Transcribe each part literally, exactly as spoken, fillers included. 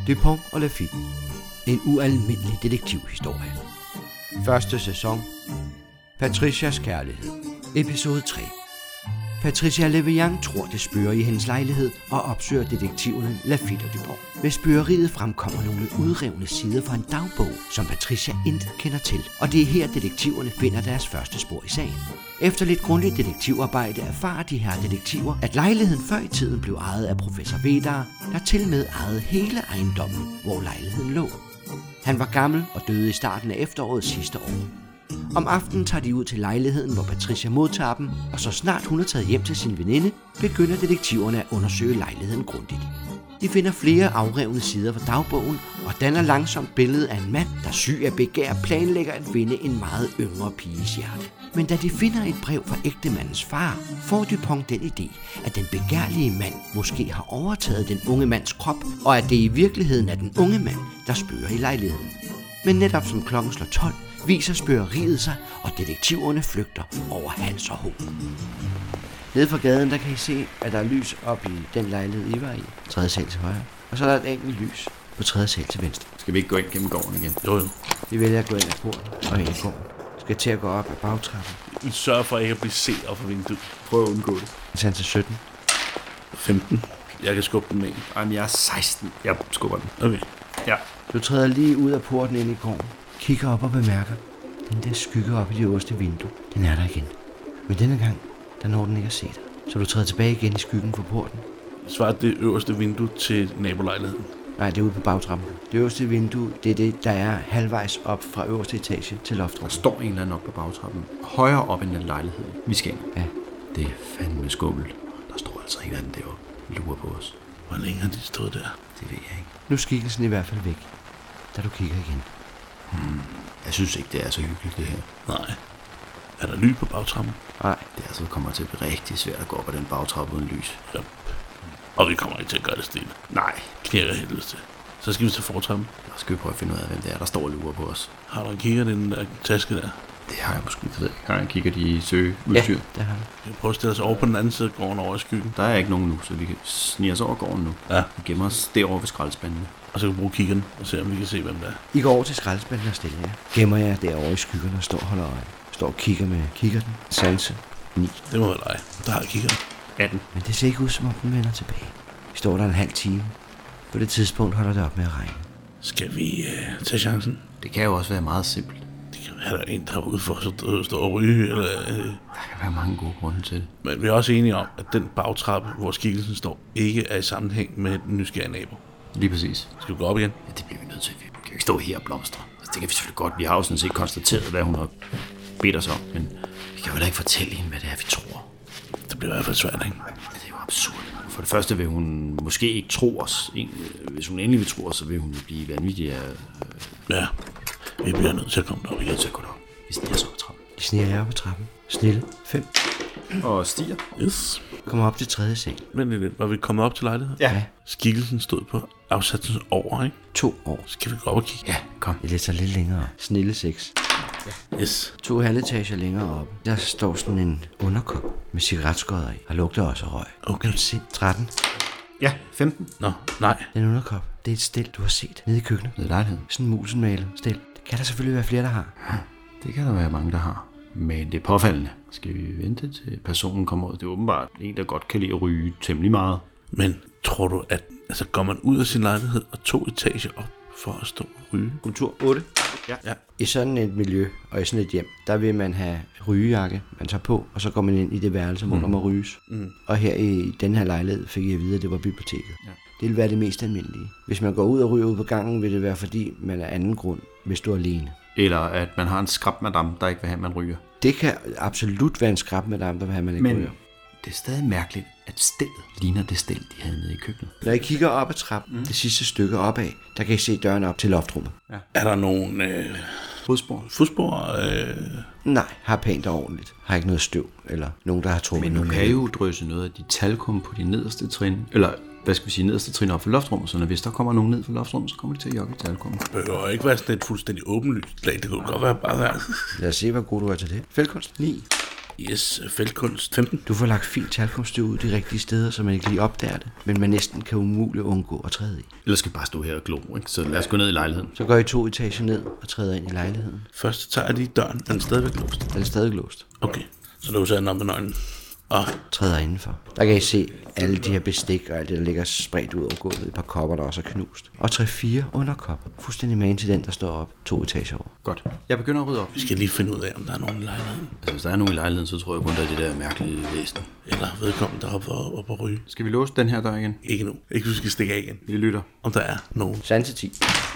Dupont og Lafitte. En ualmindelig detektivhistorie. Første sæson. Patricias kærlighed. Episode tre. Patricia Leveillante tror, det spøger i hendes lejlighed og opsøger detektiverne Lafitte og Dupont. Ved spøgeriet fremkommer nogle udrevne sider fra en dagbog, som Patricia intet kender til, og det er her detektiverne finder deres første spor i sagen. Efter lidt grundigt detektivarbejde erfarer de her detektiver, at lejligheden før i tiden blev ejet af professor Vedar, der til med ejede hele ejendommen, hvor lejligheden lå. Han var gammel og døde i starten af efteråret sidste år. Om aftenen tager de ud til lejligheden, hvor Patricia modtager dem, og så snart hun er taget hjem til sin veninde, begynder detektiverne at undersøge lejligheden grundigt. De finder flere afrevne sider fra dagbogen og danner langsomt billedet af en mand, der syg af begær planlægger at vinde en meget yngre piges hjerte. Men da de finder et brev fra ægtemandens far, får Dupont den idé, at den begærlige mand måske har overtaget den unge mands krop, og at det i virkeligheden er den unge mand, der spøger i lejligheden. Men netop som klokken slår tolv, viser spøgeriet sig, og detektiverne flygter over hals og hoved. Nede fra gaden, der kan I se, at der er lys op i den lejlighed, I var i. Tredje sal til højre. Og så er der et enkelt lys på tredje sal til venstre. Skal vi ikke gå ind gennem gården igen? Jo, jo. Vi vælger at gå ind ad porten og ind i gården. Skal til at gå op ad bagtrappen. Men sørg for ikke at blive set op for vinduet. Prøv at undgå det. Tag til sytten. femten. Jeg kan skubbe den med. Jamen, jeg er seksten. Jeg skubber den. Okay. Ja. Du træder lige ud af porten ind i gården. Kigger op og bemærker, den der skygge op i det øverste vindue, den er der igen. Men denne gang, der når den ikke at se dig. Så du træder tilbage igen i skyggen for porten. Svarer det øverste vindue til nabolejligheden? Nej, det er ude på bagtrappen. Det øverste vindue, det er det, der er halvvejs op fra øverste etage til Der loftrummet. står en eller anden op på bagtrappen. Højere op end den lejlighed. Vi skal ind. Ja. Det er fandme skummelt. Der står altså en anden deroppe. Lurer på os. Hvor længe har de stået der? Det ved jeg ikke. Nu er skikkelsen i hvert fald væk, da du kigger igen. Hmm. Jeg synes ikke, det er så hyggeligt, det her. Nej. Er der lys på bagtrappen? Nej. Det altså kommer til at blive rigtig svært at gå op ad den bagtrappe uden lys. Ja. Og vi kommer ikke til at gøre det stille. Nej. Knirker helvede til. Så skal vi til fortrappen. Jeg skal vi prøve at finde ud af, hvem det er, der står og lurer på os. Har du en kikkert i den der taske der? Det har jeg måske ikke. Har jeg kigget i søgeudstyr? Ja, det har du. Vi kan prøve at stille os over på den anden side af gården over i skyggen. Der er ikke nogen nu, så vi kan snige os over gården nu. Ja. Vi gemmer os derovre ved skraldespandene. Og så kan vi bruge kikkerten og se, om vi kan se, hvem det er. I går over til skraldespanden og stille jer. Gemmer jer derovre i skyggerne og står og holder øje. Står og kigger med kikkerten. Sanse. ni. Det må være dig. Der har kikkerten. atten. Men det ser ikke ud, som om den vender tilbage. Vi står der en halv time. På det tidspunkt holder det op med at regne. Skal vi uh, tage chancen? Det kan jo også være meget simpelt. Det kan være, der er en, der er ude for at stå og ryge. Eller, uh... Der kan være mange gode grunde til det. Men vi er også enige om, at den bagtrappe, hvor skikkelsen står, ikke er i sammenhæng med den nysgerrige nabo. Lige præcis. Skal vi gå op igen? Ja, det bliver vi nødt til. Vi kan jo ikke stå her og blomstre. Altså, det kan vi selvfølgelig godt. Vi har jo sådan set konstateret, hvad hun har bedt os om. Men vi kan jo da ikke fortælle hende, hvad det er, vi tror. Det bliver i hvert fald svært, ikke? Det er jo absurd. For det første vil hun måske ikke tro os. Hvis hun endelig vil tro os, så vil hun blive vanvittig af... Ja, vi bliver nødt til at komme derop. Vi er nødt til at gå derop. Vi sniger så på trappen. De sniger jer op på trappen. Snille. fem. Og stiger. Yes. Kommer op til tredje sal. Men lidt, var vi kommet op til lejligheden? Ja. Skikkelsen stod på afsatsen over, ikke? To år. Skal vi gå op og kigge? Ja, kom. Jeg læser lidt længere. Snille seks. Yes. To halvetager længere oppe. Der står sådan en underkop med cigaretskodder i. Og lugter også af røg. Okay. Kan du se? tretten. Ja, femten. Nå, nej. Den underkop. Det er et stel, du har set nede i køkkenet. Det er lejligheden. Sådan en musenmalet stel. Det kan der selvfølgelig være flere, der har. Det kan der være mange, der har. Men det er påfaldende. Skal vi vente til personen kommer ud? Det er åbenbart en, der godt kan lide at ryge temmelig meget. Men tror du, at altså, går man ud af sin lejlighed og to etager op for at stå og ryge? Kultur otte. Ja. Ja. I sådan et miljø og i sådan et hjem, der vil man have rygejakke, man tager på, og så går man ind i det værelse, hvor mm. der må ryges. Mm. Og her i den her lejlighed fik jeg at vide, at det var biblioteket. Ja. Det vil være det mest almindelige. Hvis man går ud og ryger ud på gangen, vil det være fordi, man er anden grund, hvis du er alene. Eller at man har en skrabmadam, der ikke vil have, at man ryger. Det kan absolut være en skrab med dem, der vil have, man ikke Men ryger. det er stadig mærkeligt, at stillet ligner det stel, de havde nede i køkkenet. Når I kigger op ad trappen, mm. det sidste stykke opad, der kan I se døren op til loftrummet. Ja. Er der nogen øh, Fodspor. fodspor? Øh... Nej, har pænt og ordentligt. Har ikke noget støv, eller nogen, der har trukket Men noget du med. kan jo drøse noget af de talkum på de nederste trin, eller hvad skal vi sige, nederste trin op for loftrummet, så når hvis der kommer nogen ned for loftrummet, så kommer de til at jogge talkum. Det behøver ikke være sådan et fuldstændig åbenlyst lag. Det kunne godt være bare der. Lad os se, hvor god du er til det. Fældkunst. ni. Yes, feltkunst femten. Du får lagt fint talkumstøv ud de rigtige steder, så man ikke lige opdager det, men man næsten kan umuligt undgå at træde i. Ellers skal vi bare stå her og glo, ikke? Så lad os gå ned i lejligheden. Så går I to etager ned og træder ind i lejligheden. Først tager jeg lige døren. Er den stadigvæk låst? Den er stadig låst. Okay, så låser jeg den op med nøglen. Og Træder indenfor. Der kan I se alle de her bestik og alt det, der ligger spredt ud over gulvet. Et par kopper, der også er knust. Og tre-fire underkopper. Fuldstændig magen til den, der står op to etager over. Godt. Jeg begynder at rydde op. vi skal lige finde ud af, om der er nogen i lejligheden. Altså, hvis der er nogen i lejligheden, så tror jeg kun, der er det der mærkelige væsen. Eller vedkommende deroppe og, og på ryge. Skal vi låse den her dør igen? Ikke nu. Ikke hvis vi skal stikke af igen. Vi lytter. Om der er nogen. Sanse ti.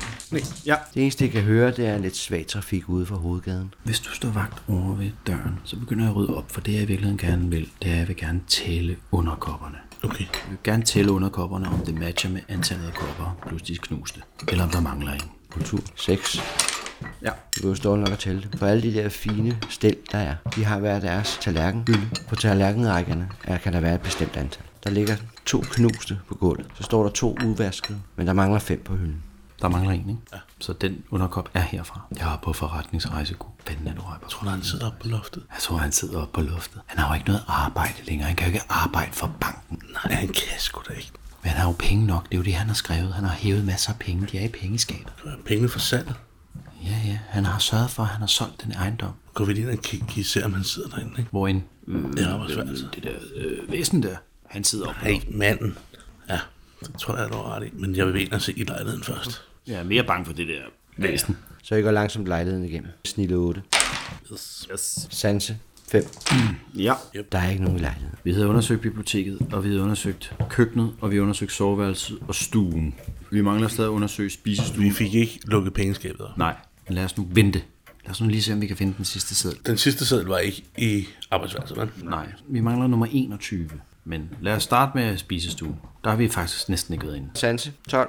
Ja. Det eneste, jeg kan høre, det er lidt svag trafik ude for hovedgaden. Hvis du står vagt over ved døren, så begynder jeg at rydde op, for det jeg i virkeligheden gerne vil, det er, at jeg vil gerne tælle underkopperne. Okay. Jeg vil gerne tælle underkopperne, om det matcher med antallet af kopper, plus de knuste. Eller om der mangler en. Kultur. seks. Ja. Du kan jo stå nok og tælle det. For alle de der fine stel, der er, de har hver deres tallerkenhylde. På tallerkenrækkerne er, kan der være et bestemt antal. Der ligger to knuste på gulvet. Så står der to udvaskede, men der mangler fem på hylden. Der mangler en, ikke? Ja. Så den underkop er herfra. Jeg er på forretningsrejse. God fanden er du røber. Jeg tror, han sidder oppe på loftet. Jeg tror, han sidder oppe på loftet. Han har jo ikke noget arbejde længere. Han kan jo ikke arbejde for banken. Nej, han kan sgu da ikke. Men han har jo penge nok. Det er jo det, han har skrevet. Han har hævet masser af penge. De er i pengeskabet. Pengene for salget. Ja, ja. Han har sørget for, at han har solgt den ejendom. Går vi lige ind og kigge, kan I se, om han sidder derinde, ikke? Hvor en... Øh, Det er arbejdsværelse. det der øh, væsen der. Han sidder oppe. Nej, manden. Ja, det tror jeg, du har ret i. Men jeg vil ind og se i lejligheden først. Jeg er mere bange for det der væsen. Så I går langsomt lejligheden igennem. Snille otte. Yes. Yes. Sanse fem. Ja. Der er ikke nogen i lejligheden. Vi havde undersøgt biblioteket, og vi havde undersøgt køkkenet, og vi havde undersøgt soveværelset og stuen. Vi mangler stadig at undersøge spisestuen. Vi fik ikke lukket pengeskabet op. Nej, men lad os nu vente. Lad os nu lige se, om vi kan finde den sidste seddel. Den sidste seddel var ikke i arbejdsværelset, vel? Nej, vi mangler nummer enogtyve. Men lad os starte med spisestuen. Der har vi faktisk næsten ikke været inde. Sanse tolv.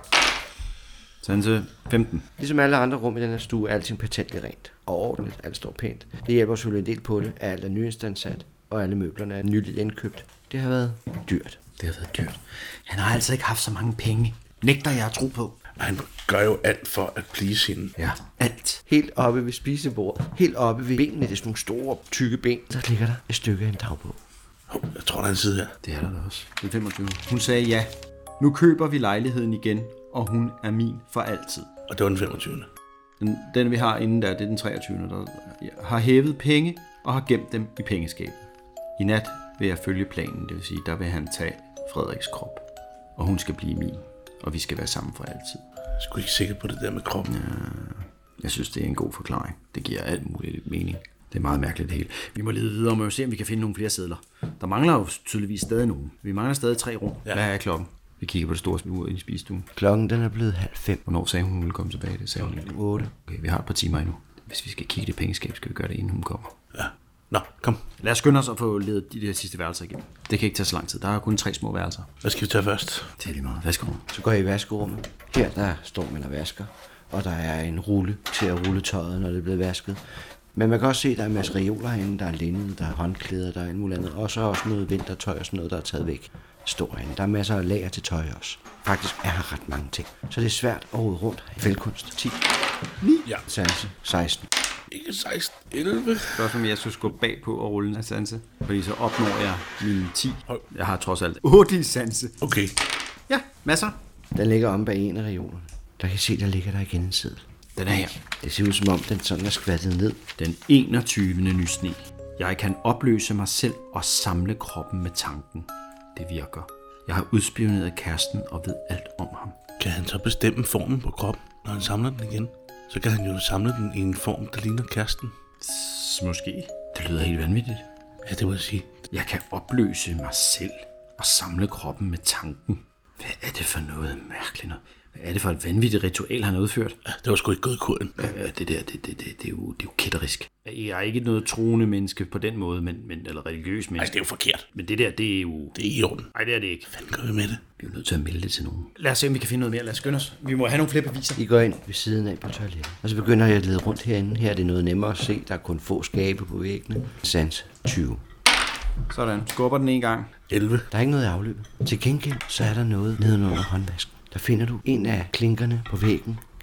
Sanse femten. Ligesom alle andre rum i den her stue er alting patentligt rent og ordentligt. Alt står pænt. Det hjælper selvfølgelig en del på det, at alt er nyinstandsat, og alle møblerne er nyligt indkøbt. Det har været dyrt. Det har været dyrt. Han har altså ikke haft så mange penge. Nægter jeg at tro på. Han gør jo alt for at please hende. Ja, alt. Helt oppe ved spisebordet, helt oppe ved benene, det er sådan nogle store, tykke ben, der ligger der et stykke af en dagbog. Hov, jeg tror, der er en side her. Det er der da også. Det er femogtyve. Hun sagde ja. Nu køber vi lejligheden igen, og hun er min for altid. Og det var den femogtyvende. Den, den vi har inden der, det er den treogtyvende der har hævet penge og har gemt dem i pengeskabet. I nat vil jeg følge planen, det vil sige, der vil han tage Frederiks krop. Og hun skal blive min, og vi skal være sammen for altid. Jeg er sgu ikke sikker på det der med kroppen. Ja. Jeg synes, det er en god forklaring. Det giver alt muligt mening. Det er meget mærkeligt det hele. Vi må lede videre, og må se, om vi kan finde nogle flere sedler. Der mangler jo tydeligvis stadig nogen. Vi mangler stadig tre rum. Ja. Hvad er klokken? Vi kigger på det store ur ind i spisestuen. Klokken den er blevet halv fem. Hvornår sagde hun, hun ville komme tilbage? Det sagde hun ikke. otte. Okay, vi har et par timer endnu. Hvis vi skal kigge det pengeskab, skal vi gøre det, inden hun kommer. Ja. Nå, kom. Lad os skynde os at få ledet de der sidste værelser igennem. Det kan ikke tage så lang tid. Der er kun tre små værelser. Hvad skal vi tage først? Det er lige meget. Værsgo. Så går I i vaskerummet. Her der står man og vasker, og der er en rulle til at rulle tøjet, når det er blevet vasket. Men man kan også se, at der er en masse reoler herinde, der er linned, der er håndklæder, der er en mulig andet. Og så også noget vintertøj og sådan noget, der er taget væk. Står herinde. Der er masser af lager til tøj også. Faktisk er her ret mange ting. Så det er svært at rode rundt. Fældkunst ti. ni. Ja. Sanse seksten. Ikke seksten, elleve. Spørgsmålet om jeg skulle gå bag på og rulle en sanse. Fordi så opnår jeg mine ti. Hold. Jeg har trods alt otte i sanse. Okay. Ja, masser. Den ligger om bag en af reolerne. Der kan I se, der ligger der igen en seddel. Den er her. Det ser ud som om, den sådan er skvattet ned. Den enogtyvende nysne. Jeg kan opløse mig selv og samle kroppen med tanken. Det virker. Jeg har udspioneret kæresten og ved alt om ham. Kan han så bestemme formen på kroppen, når han samler den igen? Så kan han jo samle den i en form, der ligner kæresten. S- måske. Det lyder helt vanvittigt. Ja, det må jeg sige. Jeg kan opløse mig selv og samle kroppen med tanken. Hvad er det for noget mærkeligt noget? Hvad er det for et vanvittigt ritual, han har udført? Ja, det var sgu ikke gået i kuren. Ja, det der, det, det, det, det, er jo, det er jo kætterisk. Jeg er ikke noget troende menneske på den måde, men, men, eller religiøs menneske. Altså, det er jo forkert. Men det der, det er jo... Det er i orden. Nej, det er det ikke. Hvad gør vi med det? Vi er jo nødt til at melde det til nogen. Lad os se, om vi kan finde noget mere. Lad os skynde os. Vi må have nogle flere beviser. I går ind ved siden af på toilettet. Og så begynder jeg at lede rundt herinde. Her er det noget nemmere at se. Der er kun få skabe på væggene. Sanse tyve. Sådan. Skubber den en gang. elleve. Der er ikke noget i afløbet. Til gengæld så er der noget nedenunder håndvasken. Der finder du en af klinkerne på væggen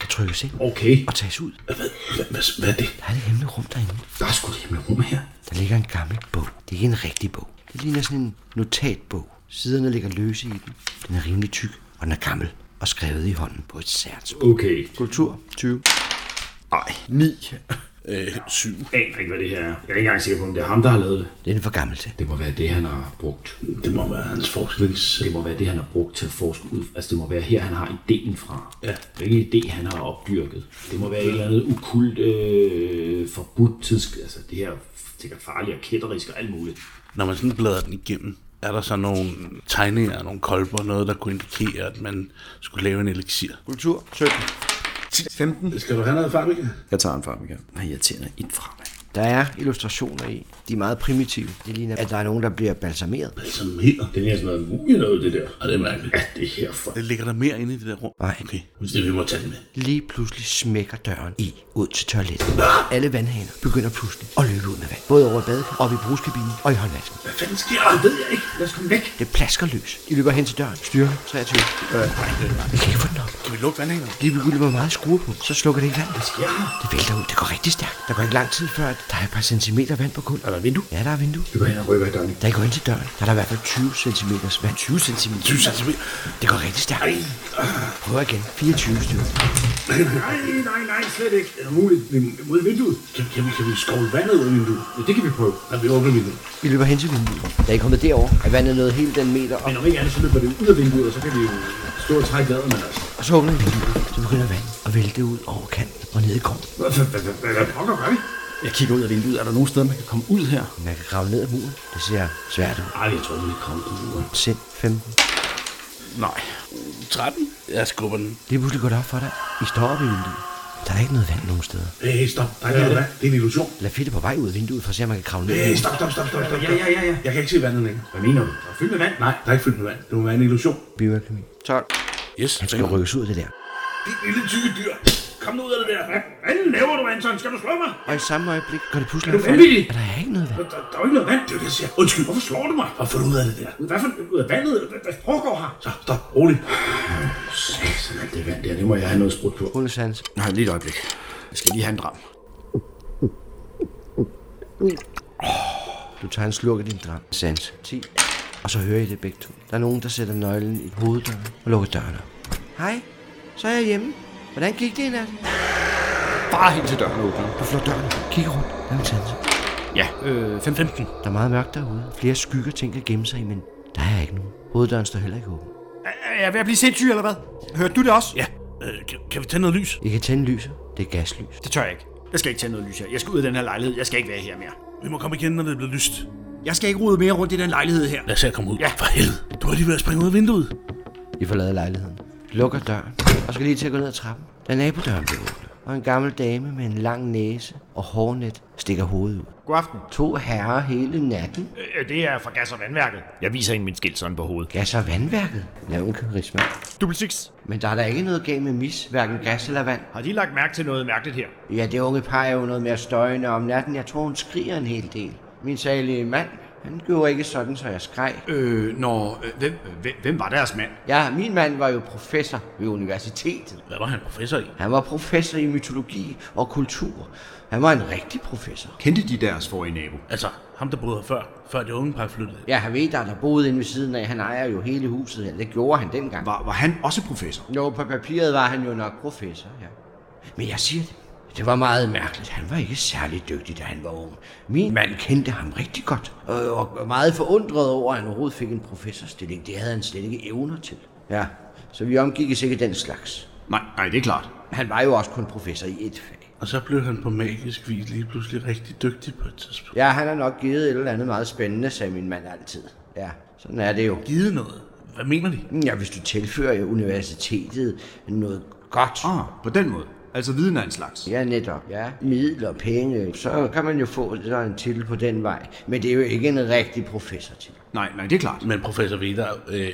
kan trykkes ind Okay. og tages ud. Hvad, hvad, hvad, hvad er det? Der er et hemmeligt rum derinde. Der er sgu et hemmeligt rum her. Der ligger en gammel bog. Det er ikke en rigtig bog. Det ligner sådan en notatbog. Siderne ligger løse i den. Den er rimelig tyk, og den er gammel og skrevet i hånden på et sært sprog. Okay. Kultur tyve. Ej, ni. Øh, syv. Jeg aner ikke, hvad det her er. Jeg er ikke engang sikker på, om det er ham, der har lavet det. Det er den for gammel til. Det må være det, han har brugt. Det må være hans forsknings... Det må være det, han har brugt til at forske ud. Altså, det må være her, han har ideen fra. Ja. Det er ikke en idé, han har opdyrket. Det må være et eller andet ukult, øh, forbudt tids... Altså, det her sikkert farligt og kætterisk og alt muligt. Når man sådan bladrer den igennem, er der så nogle tegninger, nogle kolber, noget, der kunne indikere, at man skulle lave en elixir. Kultur sytten. femten. Skal du have noget farvik? Jeg tager en farmika. Nej, jeg tænder et fra mig. Der er illustrationer i. De er meget primitive. Det ligner, at der er nogen, der bliver balsameret. Altså mere. Det er sådan noget muligt noget, det der. Og det er mærkeligt. Ja, det er herfra. Det ligger der mere inde i det der rum? Nej. Okay, hvis det vi må tage den med. Lige pludselig smækker døren i ud til toilettet. Alle vandhaner begynder pludselig at løbe ud med vand. Både over i badekar, op i brugskabinen og i håndvasken. Hvad fanden sker der? Det ved jeg ikke. Lad os komme væk. Det plasker løs. De løber hen til døren. Styrke treogtyve. Øh, vi kan ikke få den op. Kan vi lukke vandhængeren? Det er begyndt, hvor meget skruer på. Så slukker det ikke vand. Hvad sker der? Det vælter ud. Det går rigtig stærkt. Der går ikke lang tid før, at der er et par centimeter vand på gulvet. Er der et vindue? Ja, der er vindue. Vi går hen og rykker i døren. Da I går ind til døren, der er der i hvert fald tyve centimeter vand. tyve centimeter? tyve centimeter. Det går rigtig stærkt. Prøv igen. fireogtyve stykker. Nej, nej, nej, slet ikke. Er det muligt? Vi må ud af vinduet. Kan, kan, vi, kan vi skovle vandet ud af vinduet? Ja, det kan vi prøve. Når vi åbner vinduet. Vi løber hen til vinduet. Da I er kommet derover, er vandet nået hele den meter op. Men om ikke andet, så løber det ud af vinduet, og så kan vi jo stå og trække vejret med os. Og så åbner vi vinduet. Så begynder vandet at vælte ud over kanten og ned i gården. Hvad pokker gør vi? Jeg kigger ud af vinduet. Er der nogen steder, man kan komme ud her? Man kan grave ned ad muren. Det ser svært ud. Ej, jeg tror, vi kan komme ud af. Sind femten. Nej. tretten. Jeg skubber den. Det er pludselig gået op for dig. I står op i vinduet. Der er ikke noget vand nogen steder. Hey, stop. Der er ikke noget vand. Det er en illusion. Lad Fitte på vej ud af vinduet for at se, om man kan kravle ned. Hey, stop, stop, stop, stop, stop. Ja, ja, ja, ja. Jeg kan ikke se vandet længere. Hvad mener du? Der er fyldt med vand. Nej, der er ikke fyldt med vand. Det må være en illusion. Bioakemi. tolv. Yes, Han skal rykkes ud af det der. Dit lille tykke dyr. Kom nu ud af det der. Hvad laver du, Anton? Skal du slå mig? Og i samme øjeblik går det pludselig Er op du for dig, vanvittig? at der er ikke noget vand. Der, der, der er jo ikke noget vand. Det er jo det, jeg siger. Undskyld. Hvorfor slår du mig? Og få ud af det der. Hvad for ud af vandet? Hvad, hvad foregår her? Så, stop. Rolig. Sådan alt det vand der. Det må jeg have noget sprudt på. Hundesans. Nej, lige et øjeblik. Jeg skal lige have en dram. Du tager en slurk af din dram. Sans. ti. Og så hører I det begge to. Der er nogen, der sætter nøglen i hoveddøren og lukker døren op. Hej, så er jeg hjemme. Hvordan gik det i nat? Bare hen til døren åbner. Du flår døren. Kig rundt. Der er en sanse. Ja, øh, femten. Der er meget mørkt derude. Flere skygger ting kan gemme sig i, men der er ikke nogen. Hoveddøren står heller ikke åben. Er jeg ved at blive sindssyg, eller hvad? Hørte du det også? Ja. Øh, kan, kan vi tænde noget lys? I kan tænde lyset. Det er gaslys. Det tør jeg ikke. Jeg skal ikke tænde noget lys her. Jeg skal ud af den her lejlighed. Jeg skal ikke være her mere. Vi må komme igen, når det bliver lyst. Jeg skal ikke rode mere rundt i den lejlighed her. Lad os se at komme ud. Ja. For helvede. Du er lige ved at springe ud af vinduet. I forlader lejligheden. Lukker døren. Og skal lige til at gå ned ad trappen. Da nabodøren bliver åbnet. Og en gammel dame med en lang næse og hårnet stikker hovedet ud. God aften. To herrer hele natten. Øh, det er fra gas- og vandværket. Jeg viser hende min skilsånd på hovedet. Gas og vandværket. Lav en karisma. Double six. Men der er da ikke noget galt med mis, hverken gas eller vand. Har de lagt mærke til noget mærkeligt her? Ja, det unge par er jo noget mere støjende om natten. Jeg tror, hun skriger en hel del. Min salige mand, han gjorde ikke sådan, så jeg skreg. Øh, når... Øh, hvem, hvem, hvem var deres mand? Ja, min mand var jo professor ved universitetet. Hvad var han professor i? Han var professor i mytologi og kultur. Han var en rigtig professor. Kendte de deres forrige nabo? Altså, ham der boede her før. Før de unge par flyttede. Ja, han ved, der der boede inde ved siden af. Han ejer jo hele huset her. Det gjorde han dengang. Var, var han også professor? Jo, på papiret var han jo nok professor, ja. Men jeg siger det. Det var meget mærkeligt. Han var ikke særlig dygtig, da han var ung. Min mand kendte ham rigtig godt, og var meget forundret over, at han overhovedet fik en professorstilling. Det havde han slet ikke evner til. Ja, så vi omgik ikke den slags. Nej, nej, det er klart. Han var jo også kun professor i et fag. Og så blev han på magisk vis lige pludselig rigtig dygtig på et tidspunkt. Ja, han har nok givet et eller andet meget spændende, sagde min mand altid. Ja, sådan er det jo. Givet noget? Hvad mener de? Ja, hvis du tilfører universitetet noget godt. Ah, på den måde. Altså viden af en slags. Ja, netop. Ja, midler og penge. Så kan man jo få sådan en titel på den vej. Men det er jo ikke en rigtig professortitel. Nej, nej, det er klart. Men professor Vidar øh,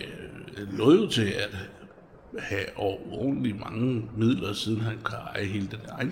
lå jo til at have ordentligt mange midler, siden han kan eje hele den ejendom.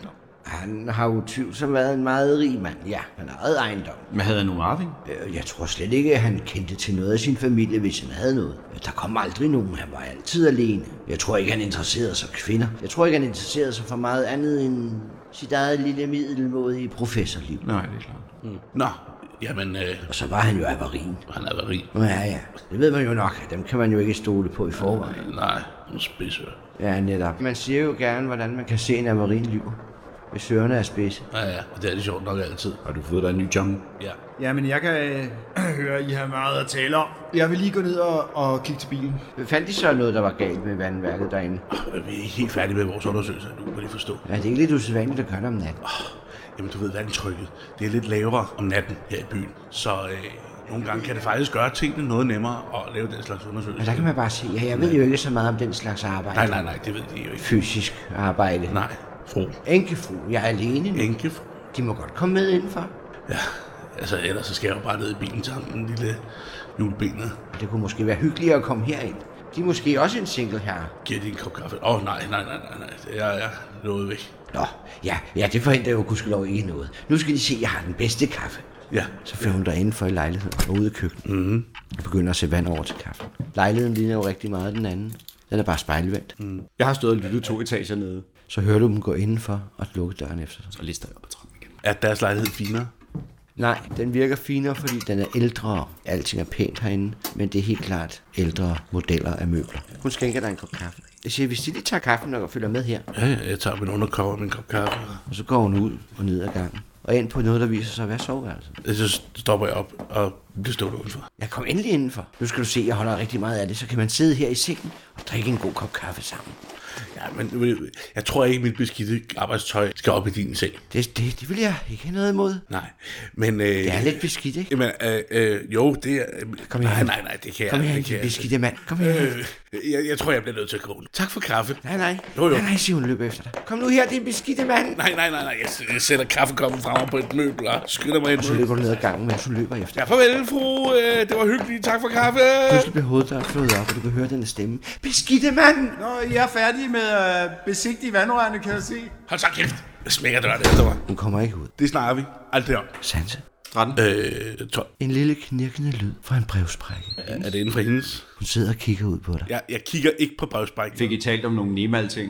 Han har utvivlsomt været en meget rig mand. Ja, han har ejet ejendom. Hvad havde han nogen arving? Øh, Jeg tror slet ikke, at han kendte til noget af sin familie, hvis han havde noget. Der kom aldrig nogen. Han var altid alene. Jeg tror ikke, han interesserede sig for kvinder. Jeg tror ikke, han interesserede sig for meget andet end sit eget lille middelmådige professorliv. Nej, det er klart. Mm. Nå, jamen, øh, Og så var han jo avarin. han er været rig. Ja, ja. Det ved man jo nok. Dem kan man jo ikke stole på i forvejen. Nej, nu spidsør. Ja, netop. Man siger jo gerne, hvordan man kan se en avarin lyver. Hvis ørerne er spidse. Ja, ja, det er det sjovt nok altid. Har du fået dig en ny jungle? Ja. Jamen, jeg kan øh, høre, I har meget at tale om. Jeg vil lige gå ned og, og kigge til bilen. Fandt de så noget, der var galt med vandværket derinde? Vi er ikke helt færdige med vores undersøgelse, du kan lige forstå. Ja, det er ikke lidt usædvanligt at gøre det om natten. Jamen, du ved, vandtrykket, det er lidt lavere om natten her i byen. Så øh, nogle gange kan det faktisk gøre tingene noget nemmere at lave den slags undersøgelse. Men der kan man bare sige, ja, jeg ved jo ikke så meget om den slags arbejde. Nej, nej, nej, det ved de jo ikke. Fysisk arbejde. Nej, fru. Enkefru, jeg er alene nu. Enkefru. De må godt komme med indenfor. Ja, altså ellers så skal jeg jo bare ned i bilen til ham, den lille julebenet. Det kunne måske være hyggeligt at komme herind. De er måske også en single herre. Giver de en kop kaffe? Åh, oh, nej, nej, nej, nej, nej. Jeg er nået væk. Nå, ja, ja, det forhindrer jo gudskelov ikke noget. Nu skal de se, at jeg har den bedste kaffe. Ja. Så fører hun dig indenfor i lejligheden og ude i køkkenet. Mm-hmm. Og begynder at sætte vand over til kaffen. Lejligheden ligner jo rigtig meget den anden. Den er bare spejlvendt. Mm. Jeg har stået og lyttet to etager nede. Så hører du dem gå indenfor og lukke døren efter sig. Så lister jeg op ad trappen igen. Er deres lejlighed finere? Nej, den virker finere, fordi den er ældre. Alting er pænt herinde, men det er helt klart ældre modeller af møbler. Hun skænker dig en kop kaffe. Jeg siger, hvis de lige tager kaffen og følger med her. Ja, ja, jeg tager min undercover og min kop kaffe. Og så går hun ud og ned ad gangen. Og ind på noget, der viser sig at være soveværelset. Så stopper jeg op og bliver stående udenfor. Jeg kom endelig indenfor. Nu skal du se, jeg holder rigtig meget af det. Så kan man sidde her i sengen og drikke en god kop kaffe sammen. Ja, men jeg tror ikke, mit beskidte arbejdstøj skal op i din seng. Det, det, det vil jeg ikke have noget imod. Nej, men... Øh, det er lidt beskidt, ikke? Jamen, øh, øh, jo, det er... Kom her. Nej, nej, nej, det kan jeg. Kom her, det din beskidte mand. Kom her. Øh, jeg, jeg tror, jeg bliver nødt til at gå. Tak for kaffe. Nej, nej. Jo, jo. Nej, nej, siger hun løber efter dig. Kom nu her, din beskidte mand. Nej, nej, nej, nej. Jeg, jeg sætter kaffekoppen frem på et møbel og skynder mig ind. Og så løber du ned ad gangen, mens du løber efter. Ja, farvel, fru. Øh, det var hyggeligt. Tak for kaffe. Pludselig bliver hovedet der flået op, og du kan høre den stemme. Beskidte mand! Nå, I er færdige med at besigtige vandrørene, kan jeg se. Hold så kæft. Jeg smækker døren efter mig. Hun kommer ikke ud. Det snakker vi aldrig om. Sanse. tretten. Øh, tolv. En lille knirkende lyd fra en brevsprække. Er, er det inden for hendes? Hun sidder og kigger ud på dig. Jeg, jeg kigger ikke på brevsprækken. Fik I talt om nogle Nemal-ting?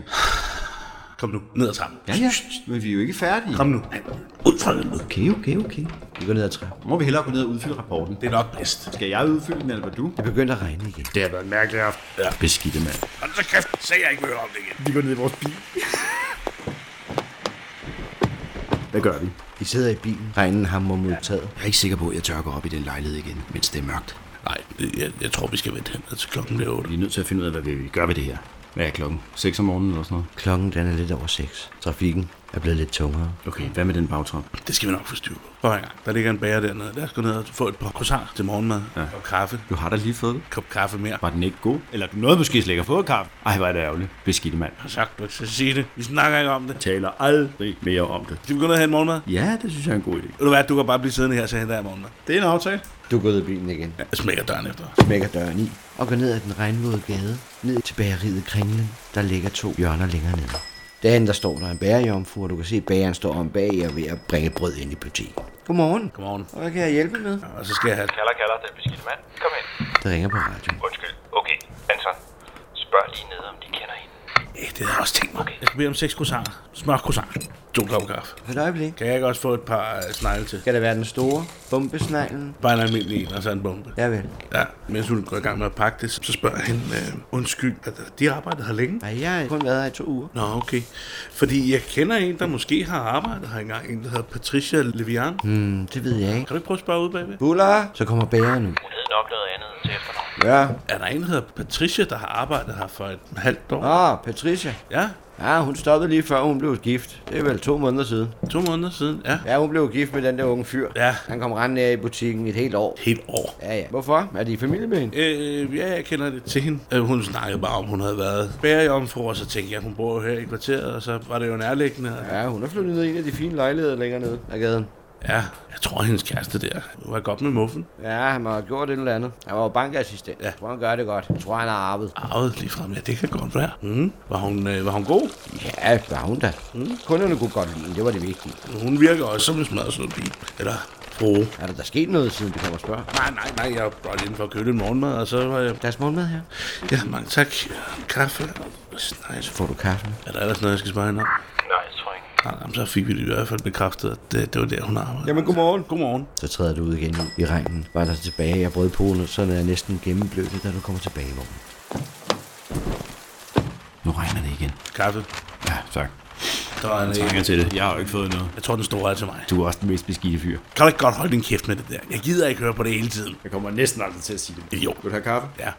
Kom nu, ned ad trappen. Ja, ja. Men vi er jo ikke færdige. Kom nu. Ud fra den. Okay, okay, okay. Vi går ned ad trappen. Nu må vi hellere gå ned og udfylde rapporten. Det er nok bedst. Skal jeg udfylde den, eller hvad du? Det begynder at regne igen. Det har været en mærkelig aften. Ja. Beskidte mand. Hold så kæft, så jeg ikke vil høre om det igen. Vi går ned i vores bil. Hvad gør vi? Vi sidder i bilen. Regnen hammer mod taget. Jeg er ikke sikker på, at jeg tør gå op i den lejlighed igen, mens det er mørkt. Nej, jeg, jeg tror, vi skal vente hen til klokken bliver otte. Vi er nødt til at finde ud af, hvad vi gør ved det her. Hvad er klokken? seks om morgenen eller sådan noget? Klokken den er lidt over seks. Trafikken er blevet lidt tungere. Okay, hvad med den bagtrap? Det skal vi nok få styr på. Prøv en gang. Der ligger en bager dernede. Lad os gå ned og få et par croissants til morgenmad. Ja. Og kaffe. Du har da lige fået det. Kop kaffe mere. Var den ikke god? Eller du nåede måske slet ikke at få kaffe? Ej, hvor er det ærgerligt. Beskidte mand. Jeg har sagt, du ikke skal sige det. Vi snakker ikke om det. Taler aldrig mere om det. Skal vi gå ned og have en morgenmad? Ja, det synes jeg er en god idé. Ved du hvad, du kan bare blive siddende her, så henter jeg morgenmad. Det er en aftale. Du går ud af bilen igen. Ja, jeg smækker døren efter. Smækker døren i. Og går ned ad den regnvåde gade. Ned til bageriet Kringlen. Der ligger to hjørner længere nede. Derinde der står der en bagerjomfru, og du kan se, at bageren står om bag og ved at bringe brød ind i butikken. Godmorgen. Godmorgen. Og hvad kan jeg hjælpe med? Ja, og så skal jeg have... Kalder, kalder, den beskidte mand. Kom ind. Der ringer på radioen. Undskyld. Okay, Anton. Spørg lige ned, om de kender hende. Ja, det har jeg også tænkt mig. Okay. Jeg skal bede om seks croissanter. Smør croissant. To kopper kaffe. Et øjeblik. Kan jeg ikke også få et par uh, snegle til? Skal det være den store bombesneglen? Bare en almindelig en, og så en bombe. Ja vel. Ja, mens hun går i gang med at pakke det, så spørger jeg hende, øh, undskyld, at de har arbejdet her længe? Nej, jeg har kun været her i to uger. Nå, okay. Fordi jeg kender en, der måske har arbejdet her engang. En, der hedder Patricia Levian. Hmm, det ved jeg ikke. Kan du ikke prøve at spørge ud bagved? Buller! Så kommer bageren nu. Hun hed nok noget andet til efternavn. Ja. Er der en, der hedder Patricia, der har arbejdet her for et halvt år? Ah, Patricia. Ja, Ja, hun stoppede lige før hun blev gift. Det er vel to måneder siden. to måneder siden. Ja, Ja, hun blev gift med den der unge fyr. Ja. Han kom rendende af i butikken et helt år. helt år. Ja, ja. Hvorfor? Er de i familie med hende? Øh, ja, jeg kender det til hende. Øh, hun snakkede bare om, hun havde været bagerjomfru, og så tænkte jeg, hun bor jo her i kvarteret, og så var det jo nærliggende. Ja, hun er flyttet ned i en af de fine lejligheder længere nede ad gaden. Ja, jeg tror, hendes kæreste der var godt med muffen. Ja, han har gjort et eller andet. Han var jo bankassistent. Ja. Jeg tror, han gør det godt. Jeg tror, han har arvet. Arvet lige frem, ja, det kan godt være. Mm. Var, hun, øh, var hun god? Ja, var hun da. Mm. Kunderne kunne godt lide hende, det var det vigtige. Hun virker også som en smadret sød pige. Eller fru. Er der da sket noget, siden du kommer og spørger? Nej, nej, nej, jeg var lige inde for at købe en morgenmad, og så var jeg... Der er morgenmad her. Ja, mange tak. Kaffe. Nej, Så får du kaffe. Er der ellers noget, jeg skal spørge hende om? Nej, jeg tror ikke. Nej, jamen, så fik vi det i hvert fald bekræftet, at det, det var der, hun arbejdede. Jamen, godmorgen. Godmorgen. Så træder du ud igen i regnen. Var der tilbage, jeg brød polen, så er jeg næsten gennemblødt, da du kommer tilbage i morgen. Nu regner det igen. Kaffe. Ja, tak. Der er en Takker til det. Jeg har jo ikke fået noget. Jeg tror, den store er til mig. Du er også den mest beskidte fyr. Kan du ikke godt holde din kæft med det der? Jeg gider ikke høre på det hele tiden. Jeg kommer næsten aldrig til at sige det. Jo. Vil du have kaffe? Ja.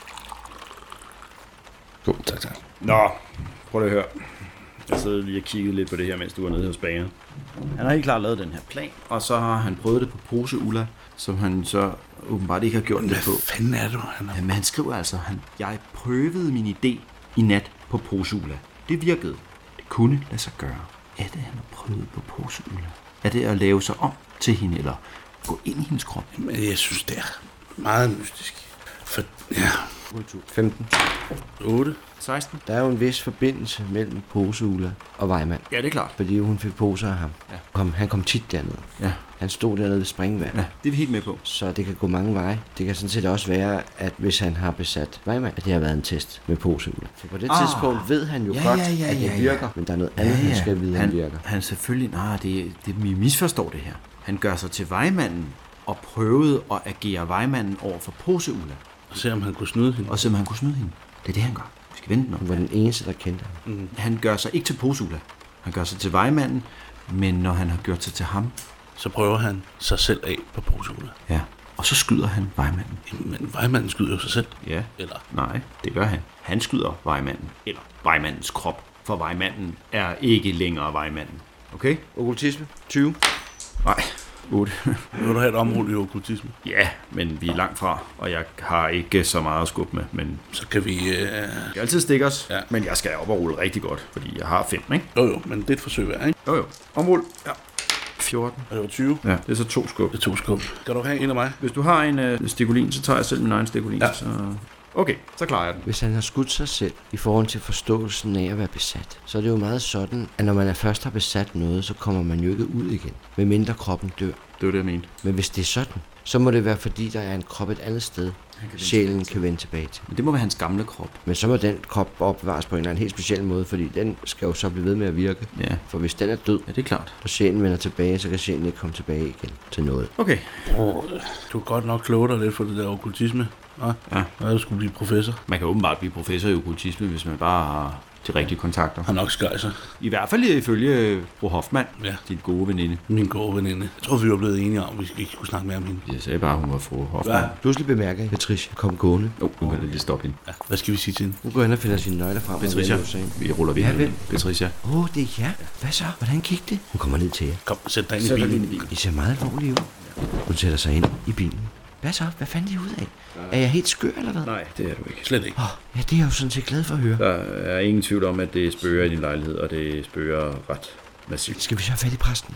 God, tak, tak. Nå, prøv lige at høre. Jeg sidder lige og kiggede lidt på det her, mens du var nede hos bageren. Han har helt klart lavet den her plan, og så har han prøvet det på Pose Ulla, som han så åbenbart ikke har gjort det på. Hvad fanden er du? Han er... Jamen, han skriver altså, han, jeg prøvede min idé i nat på Pose Ulla. Det virkede. Det kunne lade sig gøre. Er det, han har prøvet på Pose Ulla? Er det at lave sig om til hende, eller gå ind i hendes krop? Men jeg synes, det er meget mystisk. For, ja, femten. otte. seksten? Der er jo en vis forbindelse mellem Poseulla og Vejmand. Ja, det er klart. Fordi hun fik poser af ham. Ja. Kom, han kom tit derned. Ja. Han stod dernede ved springvand. Ja, det er vi helt med på. Så det kan gå mange veje. Det kan sådan set også være, at hvis han har besat Vejmand, at det har været en test med Poseulla. For på det Ah. tidspunkt ved han jo Ja, godt, ja, ja, at det ja, ja. virker. Men der er noget andet, han skal vide, at han han virker. Han selvfølgelig... Nej, det, det, vi misforstår det her. Han gør sig til vejmanden og prøvede at agere vejmanden over for Poseulla. Og se, om han kunne snyde hende. Og se, om han kunne snyde hende. Det er det, han gør. Vi skal vente den om. Hun var den eneste, der kendte ham. Mm. Han gør sig ikke til Poseulla. Han gør sig til vejmanden, men når han har gjort sig til ham, Så prøver han sig selv af på Poseulla. ja, og så skyder han vejmanden. Men vejmanden skyder jo sig selv. Ja. Eller? Nej, det gør han. Han skyder vejmanden, eller vejmandens krop, for vejmanden er ikke længere vejmanden. Okay? Okkultisme. tyve. Nej, otte. Nu vil du have et område i okkultisme. Ja, men vi er langt fra, og jeg har ikke så meget at skubbe med, men Så kan vi... Øh... jeg kan altid stikke os, Ja. men jeg skal op og rulle rigtig godt, fordi jeg har fem, ikke? Jo jo, men det er et forsøg værd, ikke? Jo jo, omrull. Ja. fjorten. Og det var tyve. Ja, det er så to skub. Det er to skub. Kan du have en af mig? Hvis du har en uh, stikolin, så tager jeg selv min egen stikolin. Ja. Så... Okay, så klarer jeg den. Hvis han har skudt sig selv i forhold til forståelsen af at være besat, så er det jo meget sådan, at når man er først har besat noget, så kommer man jo ikke ud igen, medmindre kroppen dør. Det var det, jeg mente. Men hvis det er sådan, så må det være fordi, der er en krop et andet sted, sjælen kan vende tilbage til. Men det må være hans gamle krop. Men så må den krop opbevares på en eller anden helt speciel måde, fordi den skal jo så blive ved med at virke. Ja, For hvis den er død, ja det er klart. og sjælen vender tilbage, så kan sjælen ikke komme tilbage igen til noget. Okay. Oh, du er godt nok kloge dig lidt for det der okkultisme. Ja. Ja. Og du skulle blive professor. Man kan åbenbart blive professor i okkultisme, hvis man bare har de rigtige kontakter. Han nok skejser. I hvert fald ifølge fru Hoffmann, Ja. din gode veninde. Min gode veninde. Jeg tror, vi var blevet enige om, at vi ikke skulle snakke mere om hende. Jeg sagde bare, at hun var fru Hoffmann. Hvad? Pludselig bemærker jeg, Patricia kom gående. Jo, nu kan det lige stoppe hende. Ja. Hvad skal vi sige til hende? Hun går hen og finder sine nøgler frem. og Patricia, vender sagen. vi ruller Ja, videre. vel. Patricia. Åh, oh, det er jer. Hvad så? Hvordan gik det? Hun kommer ned til jer. Kom, sæt dig ind i bilen. I ser meget alvorlige ud. Hun sætter sig ind i bilen. Hvad så? Hvad fandt I ud af? Er jeg helt skør, eller hvad? Nej, det er du ikke. Slet ikke. Åh, oh, ja, det er jeg jo sådan set glad for at høre. Der er ingen tvivl om, at det spørger i din lejlighed, og det spørger ret massivt. Skal vi så have fat i præsten?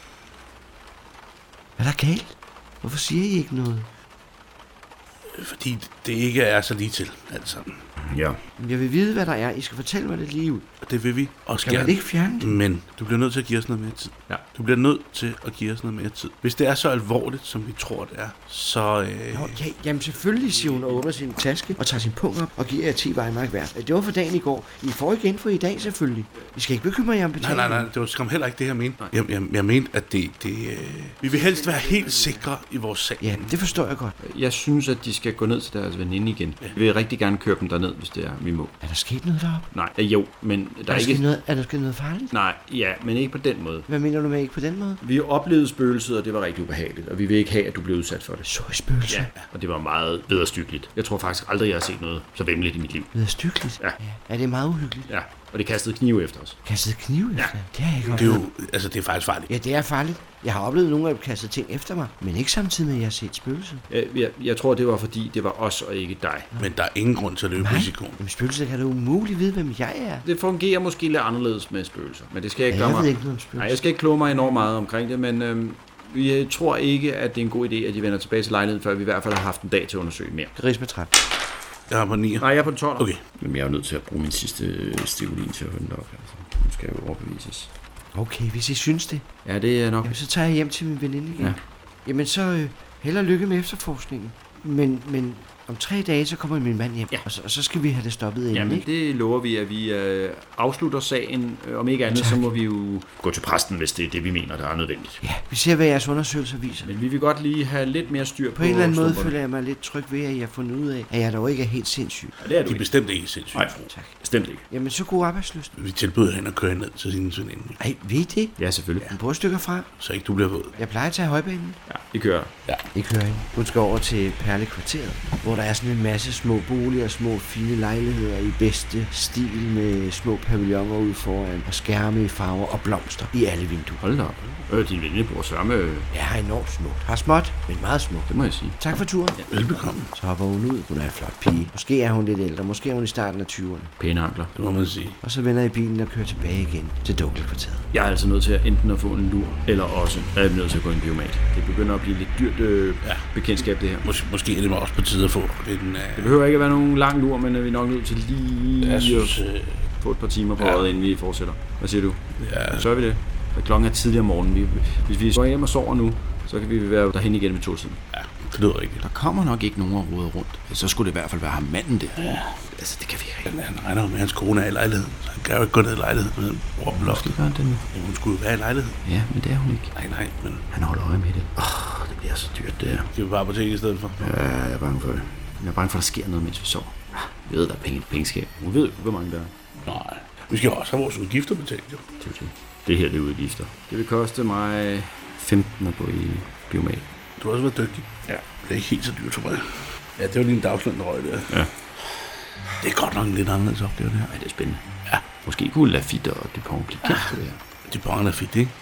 Hvad er der galt? Hvorfor siger I ikke noget? Fordi det ikke er så lige til, alt sammen. Ja. Jeg vil vide, hvad der er. I skal fortælle mig det lige ud. Og det vil vi også Skal man gerne. ikke fjerne det? Men du bliver nødt til at give os noget mere tid. Ja. Du bliver nødt til at give os noget mere tid. Hvis det er så alvorligt, som vi tror, det er, så... Øh... Nå, ja, jamen selvfølgelig, siger hun og åbner sin taske og tager sin pung op og giver jer ti vejmark hver. Det var for dagen i går. I får igen for i dag selvfølgelig. I skal ikke bekymre jer om Nej, betalingen. nej, nej, det var skam heller ikke det, jeg mente. Jeg, jeg, jeg mente, at det... det øh... Vi vil helst være helt sikre i vores sag. Ja, det forstår jeg godt. Jeg synes, at de skal gå ned til deres veninde igen. Jeg vil rigtig gerne køre dem derned, hvis det er, vi må. Er der sket noget deroppe? Nej, øh, jo, men der Er er der, ikke... sket noget, er der sket noget farligt? Nej, ja, men ikke på den måde. Hvad mener du med ikke på den måde? Vi oplevede spøgelset, og det var rigtig ubehageligt, og vi vil ikke have, at du blev udsat for det. Så i spøgelser. Ja, og det var meget vederstyggeligt. Jeg tror faktisk aldrig, jeg har set noget så vemmeligt i mit liv. Det er styggeligt. Ja. Er det meget uhyggeligt? Ja, og det kastede knive efter os. Kastet knive efter? Ja. Det har jeg ikke Det er oplevet. jo... Altså, det er faktisk farligt. Ja, det er farligt. Jeg har oplevet nogen, der har kastet ting efter mig, men ikke samtidig med, at jeg har set spøgelser. Jeg, jeg, jeg tror, det var fordi, det var os og ikke dig. Men der er ingen grund til at løbe Nej, risikoen. jamen spøgelser kan da umuligt vide, hvem jeg er. Det fungerer måske lidt anderledes med spøgelser, men det skal jeg ikke Ja, gøre jeg mig... ved ikke noget om spøgelser. Nej, jeg skal ikke kloge mig enormt meget omkring det, men øhm, Vi tror ikke, at det er en god idé, at de vender tilbage til lejligheden, før vi i hvert fald har haft en dag til at undersøge mere. Karisma tretten. Jeg er på ni. Nej, jeg er på den tolv. Okay. Men jeg er jo nødt til at bruge min sidste stivulin til at høre den op. Altså. Nu skal jeg jo overbevises. Okay, hvis I synes det. Ja, det er nok. Jamen, så tager jeg hjem til min veninde igen. Ja. Jamen, så øh, held og lykke med efterforskningen. Men, men om tre dage, så kommer min mand hjem. Ja. Og, så, og så skal vi have det stoppet inden, Jamen, ikke? det lover vi, at vi øh, afslutter sagen. Øh, om ikke andet, tak. Så må vi jo gå til præsten, hvis det er det, vi mener, der er nødvendigt. Ja, vi ser, hvad jeres undersøgelser viser. Men vi vil godt lige have lidt mere styr på... På en eller anden måde stumperne. føler jeg mig lidt tryg ved, at jeg har fundet ud af, at jeg dog ikke er helt sindssyg. Ja, det er du De er ikke. bestemt ikke sindssygt. Nej, Tak. bestemt ikke. Jamen, så god arbejdsløst. Vi tilbyder hende at køre hende ned til sin veninde, Ej, ved I det? Ja, selvfølgelig. En par stykker fra. så ikke du bliver våd. Jeg plejer at tage højbanen. Ja, vi kører. I kører hende. Hun skal over til Perlekvarteret, hvor der er sådan en masse små boliger, små fine lejligheder i bedste stil med små pavilloner ude foran og skærme i farver og blomster i alle vinduer. Hold da op. Øh, din veninde bor sørme. Ja, enormt smukt. Har småt, men meget smukt. Det må jeg sige. Tak for turen. Ja. Velbekomme. Så hopper hun ud. Hun er en flot pige. Måske er hun lidt ældre. Måske er hun i starten af tyverne. Pæne ankler. Det må man sige. Og så vender I bilen og kører tilbage igen til Dunkelkvarteret. Jeg er altså nødt til at enten at få en lur, eller også er vi nødt til at gå i en biomat. Det begynder at blive lidt dyrt øh, ja. bekendtskab, det her. Mås- måske er det også på tide at få lidt en... Uh... Det behøver ikke at være nogen lang lur, men vi er nok nødt til lige Jeg synes, at øh... få et par timer på Ja. øjet, inden vi fortsætter. Hvad siger du? Ja. Så er vi det. Så klokken er tidligere om morgenen. Vi, hvis vi går hjem og sover nu, så kan vi være derhen igen ved to-tiden. Ja, det lyder rigtigt. Der kommer nok ikke nogen og roder rundt. Så skulle det i hvert fald være ham manden der. Ja. Altså, det kan vi ikke. Han, han regner jo med, at hans kone er i lejligheden. Så han kan jo ikke gå ned i lejligheden med en bror på loftet. Gør han det nu? Jamen, hun skulle jo være i lejligheden. Ja, men det er hun ikke. Nej, nej, men Han holder øje med det. Åh, oh, det bliver så dyrt, det her. det er jo bare apoteket i stedet for. Ja, jeg er bange for det. Jeg er bange for, at der sker noget, mens vi sover. Jeg ved, der er penge i pengeskab. Hun ved ikke, hvor mange der er. Nej, vi skal jo også have vores udgifter betalt, jo. Det er det. Det her, det er udgifter. Det vil koste mig femten at gå i biomat. Du har også været dygtig. Ja. Det er ikke helt så dyrt for mig. Ja, det var lige en dagsløn, der røg der. Ja. Det er godt nok en lidt anderledes opgave, det her. Ej, det er spændende. Ja. Måske kunne Lafitte og Dupont blive kendt for det her. De bonger er fedt, ikke?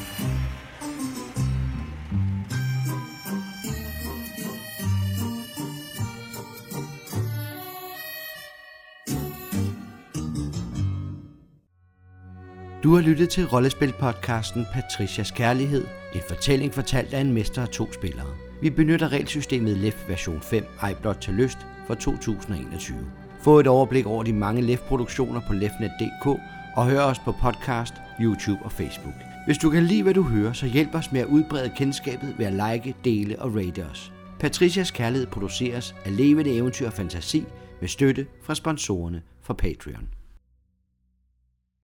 Du har lyttet til rollespilpodcasten Patricias Kærlighed, en fortælling fortalt af en mester af to spillere. Vi benytter regelsystemet L E F version fem, ej blot til lyst, for to tusind og enogtyve. Få et overblik over de mange L E F-produktioner på lefnet punktum d k og hør os på podcast, YouTube og Facebook. Hvis du kan lide, hvad du hører, så hjælp os med at udbrede kendskabet ved at like, dele og rate os. Patricias Kærlighed produceres af levende eventyr og fantasi med støtte fra sponsorerne fra Patreon.